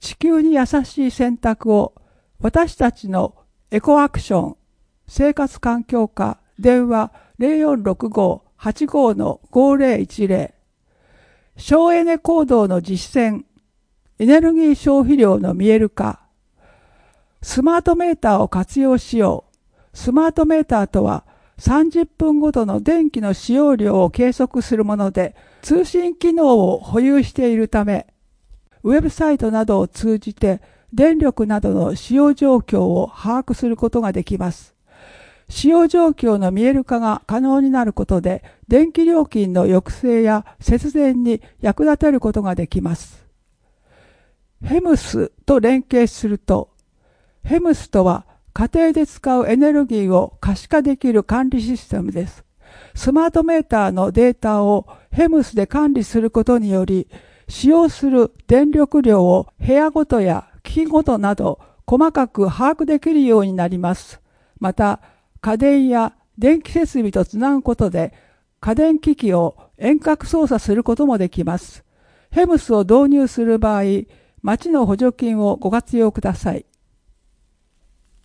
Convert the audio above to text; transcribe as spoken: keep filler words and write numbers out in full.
地球に優しい選択を私たちのエコアクション生活環境課電話 ゼロよんろくご はちご ごゼロいちゼロ省エネ行動の実践エネルギー消費量の見える化スマートメーターを活用しよう。スマートメーターとはさんじゅっぷんごとの電気の使用量を計測するもので通信機能を保有しているためウェブサイトなどを通じて電力などの使用状況を把握することができます。使用状況の見える化が可能になることで電気料金の抑制や節電に役立てることができます。ヘムスと連携するとヘムスとは家庭で使うエネルギーを可視化できる管理システムです。スマートメーターのデータをヘムスで管理することにより、使用する電力量を部屋ごとや機器ごとなど細かく把握できるようになります。また、家電や電気設備とつなぐことで家電機器を遠隔操作することもできます。ヘムスを導入する場合、町の補助金をご活用ください。